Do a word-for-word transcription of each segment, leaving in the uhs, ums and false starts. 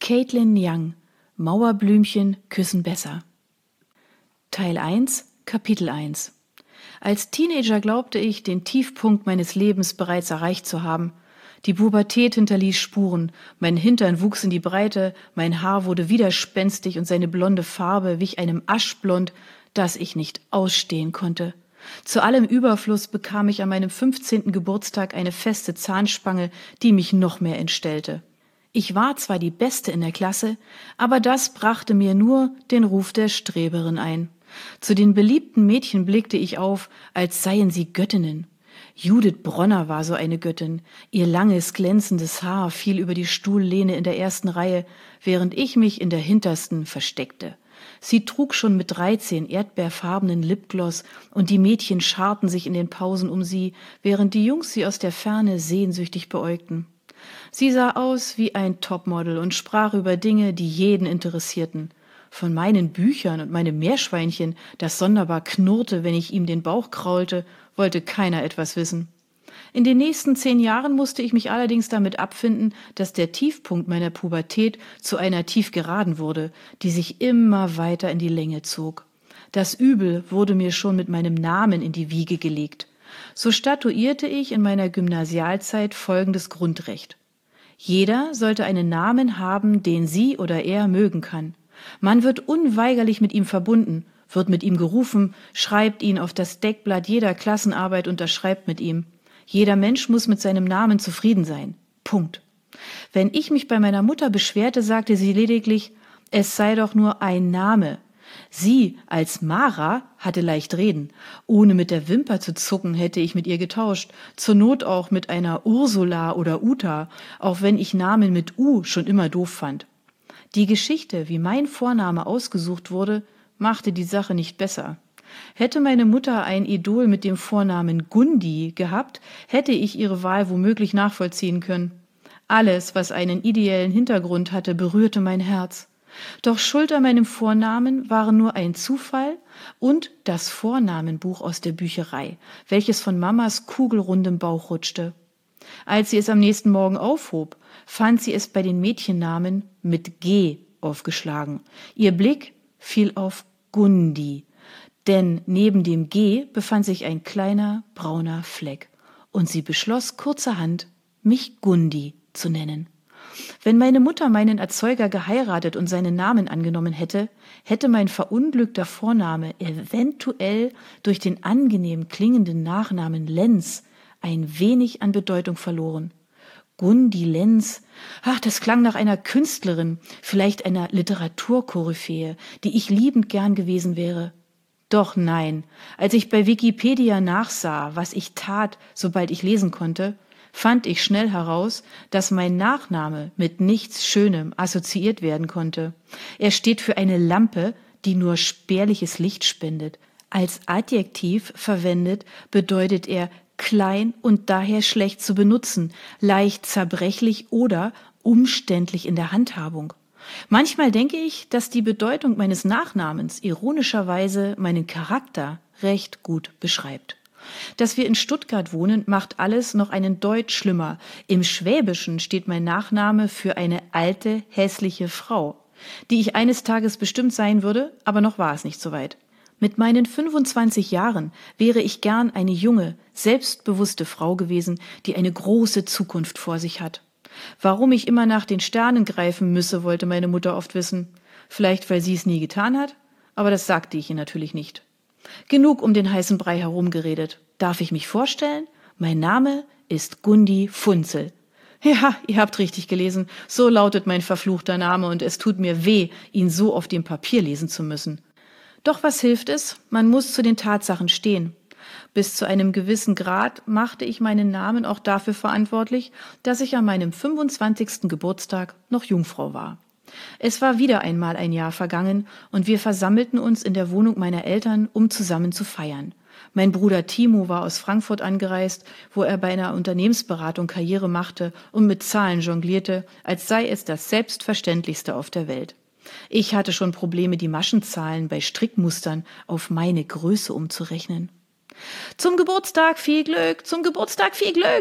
Caitlin Young, Mauerblümchen küssen besser. Teil eins, Kapitel eins. Als Teenager glaubte ich, den Tiefpunkt meines Lebens bereits erreicht zu haben. Die Pubertät hinterließ Spuren, mein Hintern wuchs in die Breite, mein Haar wurde widerspenstig und seine blonde Farbe wich einem Aschblond, das ich nicht ausstehen konnte. Zu allem Überfluss bekam ich an meinem fünfzehnten Geburtstag eine feste Zahnspange, die mich noch mehr entstellte. Ich war zwar die Beste in der Klasse, aber das brachte mir nur den Ruf der Streberin ein. Zu den beliebten Mädchen blickte ich auf, als seien sie Göttinnen. Judith Bronner war so eine Göttin. Ihr langes, glänzendes Haar fiel über die Stuhllehne in der ersten Reihe, während ich mich in der hintersten versteckte. Sie trug schon mit dreizehn erdbeerfarbenen Lipgloss und die Mädchen scharten sich in den Pausen um sie, während die Jungs sie aus der Ferne sehnsüchtig beäugten. Sie sah aus wie ein Topmodel und sprach über Dinge, die jeden interessierten. Von meinen Büchern und meinem Meerschweinchen, das sonderbar knurrte, wenn ich ihm den Bauch kraulte, wollte keiner etwas wissen. In den nächsten zehn Jahren musste ich mich allerdings damit abfinden, dass der Tiefpunkt meiner Pubertät zu einer Tiefgeraden wurde, die sich immer weiter in die Länge zog. Das Übel wurde mir schon mit meinem Namen in die Wiege gelegt. So statuierte ich in meiner Gymnasialzeit folgendes Grundrecht. Jeder sollte einen Namen haben, den sie oder er mögen kann. Man wird unweigerlich mit ihm verbunden, wird mit ihm gerufen, schreibt ihn auf das Deckblatt jeder Klassenarbeit, unterschreibt mit ihm. Jeder Mensch muss mit seinem Namen zufrieden sein. Punkt. Wenn ich mich bei meiner Mutter beschwerte, sagte sie lediglich, es sei doch nur ein Name. Sie als Mara hatte leicht reden. Ohne mit der Wimper zu zucken, hätte ich mit ihr getauscht. Zur Not auch mit einer Ursula oder Uta, auch wenn ich Namen mit U schon immer doof fand. Die Geschichte, wie mein Vorname ausgesucht wurde, machte die Sache nicht besser. Hätte meine Mutter ein Idol mit dem Vornamen Gundi gehabt, hätte ich ihre Wahl womöglich nachvollziehen können. Alles, was einen ideellen Hintergrund hatte, berührte mein Herz. Doch schuld an meinem Vornamen waren nur ein Zufall und das Vornamenbuch aus der Bücherei, welches von Mamas kugelrundem Bauch rutschte. Als sie es am nächsten Morgen aufhob, fand sie es bei den Mädchennamen mit G aufgeschlagen. Ihr Blick fiel auf Gundi, denn neben dem G befand sich ein kleiner brauner Fleck und sie beschloss kurzerhand, mich Gundi zu nennen. Wenn meine Mutter meinen Erzeuger geheiratet und seinen Namen angenommen hätte, hätte mein verunglückter Vorname eventuell durch den angenehm klingenden Nachnamen Lenz ein wenig an Bedeutung verloren. Gundi Lenz, ach, das klang nach einer Künstlerin, vielleicht einer Literaturkoryphäe, die ich liebend gern gewesen wäre. Doch nein, als ich bei Wikipedia nachsah, was ich tat, sobald ich lesen konnte, fand ich schnell heraus, dass mein Nachname mit nichts Schönem assoziiert werden konnte. Er steht für eine Lampe, die nur spärliches Licht spendet. Als Adjektiv verwendet bedeutet er klein und daher schlecht zu benutzen, leicht zerbrechlich oder umständlich in der Handhabung. Manchmal denke ich, dass die Bedeutung meines Nachnamens ironischerweise meinen Charakter recht gut beschreibt. Dass wir in Stuttgart wohnen, macht alles noch einen Deut schlimmer. Im Schwäbischen steht mein Nachname für eine alte, hässliche Frau, die ich eines Tages bestimmt sein würde, aber noch war es nicht so weit. Mit meinen fünfundzwanzig Jahren wäre ich gern eine junge, selbstbewusste Frau gewesen, die eine große Zukunft vor sich hat. Warum ich immer nach den Sternen greifen müsse, wollte meine Mutter oft wissen. Vielleicht, weil sie es nie getan hat, aber das sagte ich ihr natürlich nicht. Genug um den heißen Brei herumgeredet. Darf ich mich vorstellen? Mein Name ist Gundi Funzel. Ja, ihr habt richtig gelesen. So lautet mein verfluchter Name und es tut mir weh, ihn so auf dem Papier lesen zu müssen. Doch was hilft es? Man muss zu den Tatsachen stehen. Bis zu einem gewissen Grad machte ich meinen Namen auch dafür verantwortlich, dass ich an meinem fünfundzwanzigsten Geburtstag noch Jungfrau war. Es war wieder einmal ein Jahr vergangen und wir versammelten uns in der Wohnung meiner Eltern, um zusammen zu feiern. Mein Bruder Timo war aus Frankfurt angereist, wo er bei einer Unternehmensberatung Karriere machte und mit Zahlen jonglierte, als sei es das Selbstverständlichste auf der Welt. Ich hatte schon Probleme, die Maschenzahlen bei Strickmustern auf meine Größe umzurechnen. Zum Geburtstag viel Glück, zum Geburtstag viel Glück!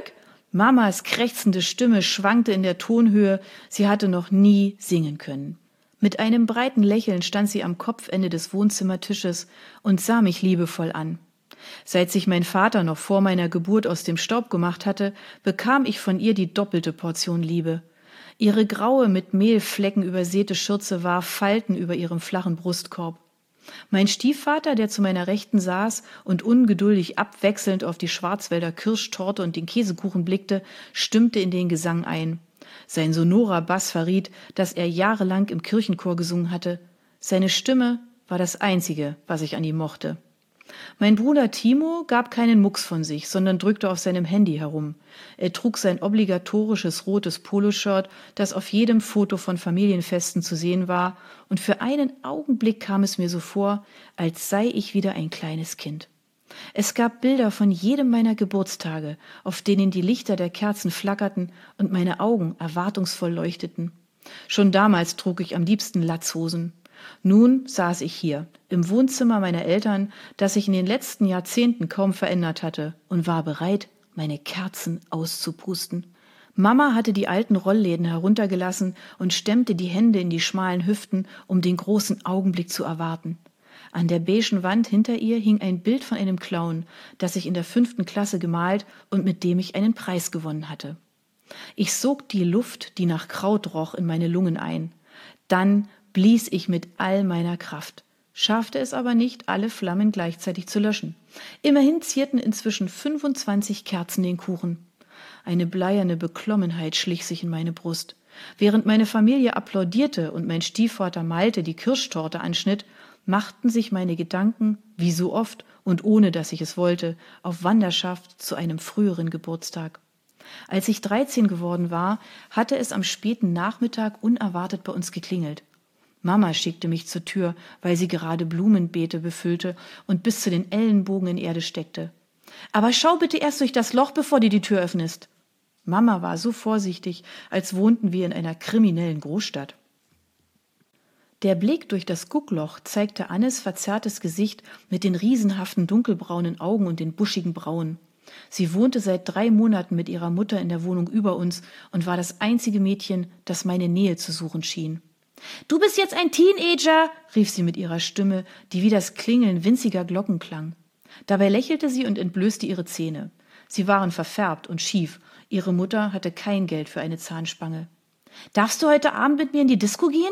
Mamas krächzende Stimme schwankte in der Tonhöhe, sie hatte noch nie singen können. Mit einem breiten Lächeln stand sie am Kopfende des Wohnzimmertisches und sah mich liebevoll an. Seit sich mein Vater noch vor meiner Geburt aus dem Staub gemacht hatte, bekam ich von ihr die doppelte Portion Liebe. Ihre graue, mit Mehlflecken übersäte Schürze warf Falten über ihrem flachen Brustkorb. Mein Stiefvater, der zu meiner Rechten saß und ungeduldig abwechselnd auf die Schwarzwälder Kirschtorte und den Käsekuchen blickte, stimmte in den Gesang ein. Sein sonorer Bass verriet, dass er jahrelang im Kirchenchor gesungen hatte. Seine Stimme war das Einzige, was ich an ihm mochte. Mein Bruder Timo gab keinen Mucks von sich, sondern drückte auf seinem Handy herum. Er trug sein obligatorisches rotes Poloshirt, das auf jedem Foto von Familienfesten zu sehen war, und für einen Augenblick kam es mir so vor, als sei ich wieder ein kleines Kind. Es gab Bilder von jedem meiner Geburtstage, auf denen die Lichter der Kerzen flackerten und meine Augen erwartungsvoll leuchteten. Schon damals trug ich am liebsten Latzhosen. Nun saß ich hier, im Wohnzimmer meiner Eltern, das sich in den letzten Jahrzehnten kaum verändert hatte, und war bereit, meine Kerzen auszupusten. Mama hatte die alten Rollläden heruntergelassen und stemmte die Hände in die schmalen Hüften, um den großen Augenblick zu erwarten. An der beigen Wand hinter ihr hing ein Bild von einem Clown, das ich in der fünften Klasse gemalt und mit dem ich einen Preis gewonnen hatte. Ich sog die Luft, die nach Kraut roch, in meine Lungen ein. Dann blies ich mit all meiner Kraft, schaffte es aber nicht, alle Flammen gleichzeitig zu löschen. Immerhin zierten inzwischen fünfundzwanzig Kerzen den Kuchen. Eine bleierne Beklommenheit schlich sich in meine Brust. Während meine Familie applaudierte und mein Stiefvater Malte die Kirschtorte anschnitt, machten sich meine Gedanken, wie so oft und ohne dass ich es wollte, auf Wanderschaft zu einem früheren Geburtstag. Als ich dreizehn geworden war, hatte es am späten Nachmittag unerwartet bei uns geklingelt. Mama schickte mich zur Tür, weil sie gerade Blumenbeete befüllte und bis zu den Ellenbogen in Erde steckte. »Aber schau bitte erst durch das Loch, bevor du die Tür öffnest.« Mama war so vorsichtig, als wohnten wir in einer kriminellen Großstadt. Der Blick durch das Guckloch zeigte Annes verzerrtes Gesicht mit den riesenhaften dunkelbraunen Augen und den buschigen Brauen. Sie wohnte seit drei Monaten mit ihrer Mutter in der Wohnung über uns und war das einzige Mädchen, das meine Nähe zu suchen schien. »Du bist jetzt ein Teenager«, rief sie mit ihrer Stimme, die wie das Klingeln winziger Glocken klang. Dabei lächelte sie und entblößte ihre Zähne. Sie waren verfärbt und schief. Ihre Mutter hatte kein Geld für eine Zahnspange. »Darfst du heute Abend mit mir in die Disco gehen?«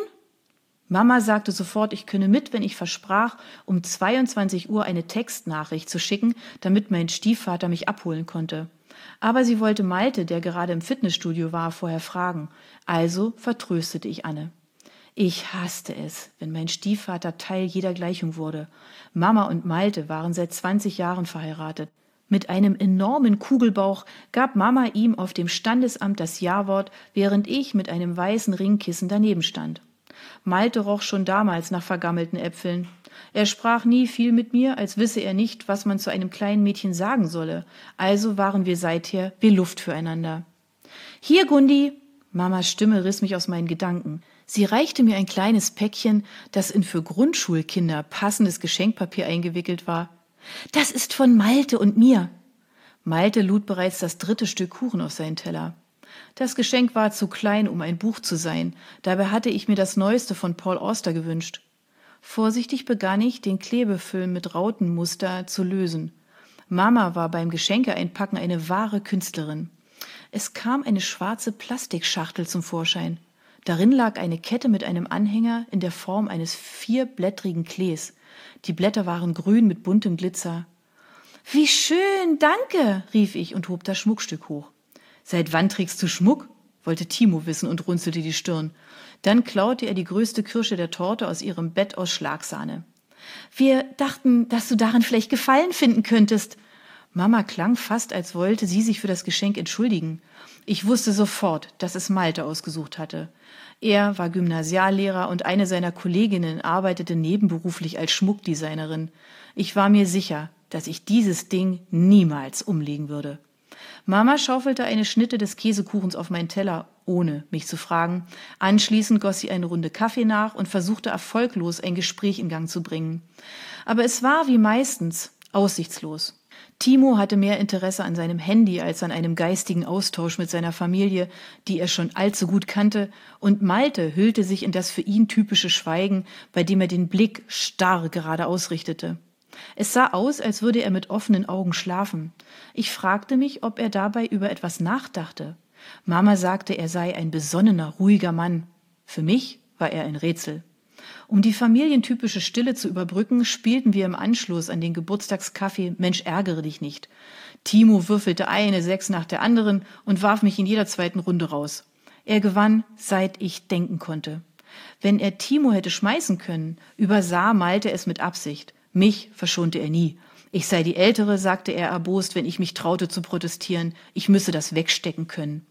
Mama sagte sofort, ich könne mit, wenn ich versprach, um zweiundzwanzig Uhr eine Textnachricht zu schicken, damit mein Stiefvater mich abholen konnte. Aber sie wollte Malte, der gerade im Fitnessstudio war, vorher fragen. Also vertröstete ich Anne. Ich hasste es, wenn mein Stiefvater Teil jeder Gleichung wurde. Mama und Malte waren seit zwanzig Jahren verheiratet. Mit einem enormen Kugelbauch gab Mama ihm auf dem Standesamt das Ja-Wort, während ich mit einem weißen Ringkissen daneben stand. Malte roch schon damals nach vergammelten Äpfeln. Er sprach nie viel mit mir, als wisse er nicht, was man zu einem kleinen Mädchen sagen solle. Also waren wir seither wie Luft füreinander. »Hier, Gundi!« Mamas Stimme riss mich aus meinen Gedanken. Sie reichte mir ein kleines Päckchen, das in für Grundschulkinder passendes Geschenkpapier eingewickelt war. »Das ist von Malte und mir.« Malte lud bereits das dritte Stück Kuchen auf seinen Teller. Das Geschenk war zu klein, um ein Buch zu sein. Dabei hatte ich mir das Neueste von Paul Auster gewünscht. Vorsichtig begann ich, den Klebefilm mit Rautenmuster zu lösen. Mama war beim Geschenkeeinpacken eine wahre Künstlerin. Es kam eine schwarze Plastikschachtel zum Vorschein. Darin lag eine Kette mit einem Anhänger in der Form eines vierblättrigen Klees. Die Blätter waren grün mit buntem Glitzer. »Wie schön, danke«, rief ich und hob das Schmuckstück hoch. »Seit wann trägst du Schmuck?« wollte Timo wissen und runzelte die Stirn. Dann klaute er die größte Kirsche der Torte aus ihrem Bett aus Schlagsahne. »Wir dachten, dass du daran vielleicht Gefallen finden könntest.« Mama klang fast, als wollte sie sich für das Geschenk entschuldigen. Ich wusste sofort, dass es Malte ausgesucht hatte. Er war Gymnasiallehrer und eine seiner Kolleginnen arbeitete nebenberuflich als Schmuckdesignerin. Ich war mir sicher, dass ich dieses Ding niemals umlegen würde. Mama schaufelte eine Schnitte des Käsekuchens auf meinen Teller, ohne mich zu fragen. Anschließend goss sie eine Runde Kaffee nach und versuchte erfolglos ein Gespräch in Gang zu bringen. Aber es war wie meistens aussichtslos. Timo hatte mehr Interesse an seinem Handy als an einem geistigen Austausch mit seiner Familie, die er schon allzu gut kannte, und Malte hüllte sich in das für ihn typische Schweigen, bei dem er den Blick starr geradeaus richtete. Es sah aus, als würde er mit offenen Augen schlafen. Ich fragte mich, ob er dabei über etwas nachdachte. Mama sagte, er sei ein besonnener, ruhiger Mann. Für mich war er ein Rätsel. Um die familientypische Stille zu überbrücken, spielten wir im Anschluss an den Geburtstagskaffee Mensch, ärgere dich nicht. Timo würfelte eine Sechs nach der anderen und warf mich in jeder zweiten Runde raus. Er gewann, seit ich denken konnte. Wenn er Timo hätte schmeißen können, übersah Malte es mit Absicht. Mich verschonte er nie. Ich sei die Ältere, sagte er erbost, wenn ich mich traute zu protestieren. Ich müsse das wegstecken können.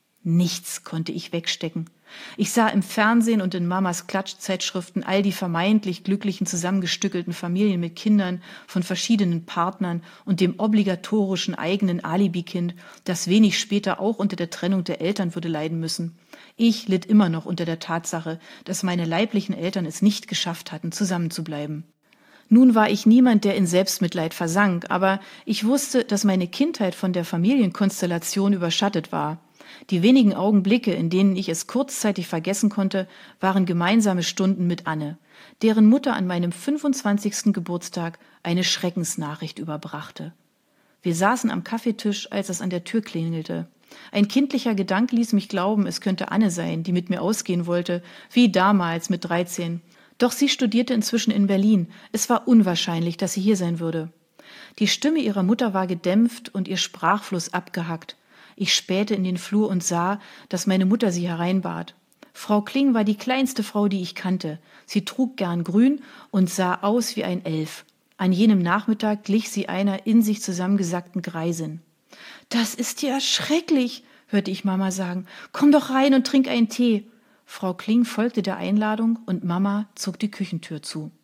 Nichts konnte ich wegstecken. Ich sah im Fernsehen und in Mamas Klatschzeitschriften all die vermeintlich glücklichen zusammengestückelten Familien mit Kindern von verschiedenen Partnern und dem obligatorischen eigenen Alibi-Kind, das wenig später auch unter der Trennung der Eltern würde leiden müssen. Ich litt immer noch unter der Tatsache, dass meine leiblichen Eltern es nicht geschafft hatten, zusammenzubleiben. Nun war ich niemand, der in Selbstmitleid versank, aber ich wusste, dass meine Kindheit von der Familienkonstellation überschattet war. Die wenigen Augenblicke, in denen ich es kurzzeitig vergessen konnte, waren gemeinsame Stunden mit Anne, deren Mutter an meinem fünfundzwanzigsten Geburtstag eine Schreckensnachricht überbrachte. Wir saßen am Kaffeetisch, als es an der Tür klingelte. Ein kindlicher Gedanke ließ mich glauben, es könnte Anne sein, die mit mir ausgehen wollte, wie damals mit dreizehn. Doch sie studierte inzwischen in Berlin. Es war unwahrscheinlich, dass sie hier sein würde. Die Stimme ihrer Mutter war gedämpft und ihr Sprachfluss abgehackt. Ich spähte in den Flur und sah, dass meine Mutter sie hereinbat. Frau Kling war die kleinste Frau, die ich kannte. Sie trug gern grün und sah aus wie ein Elf. An jenem Nachmittag glich sie einer in sich zusammengesackten Greisin. »Das ist ja schrecklich«, hörte ich Mama sagen. »Komm doch rein und trink einen Tee.« Frau Kling folgte der Einladung und Mama zog die Küchentür zu.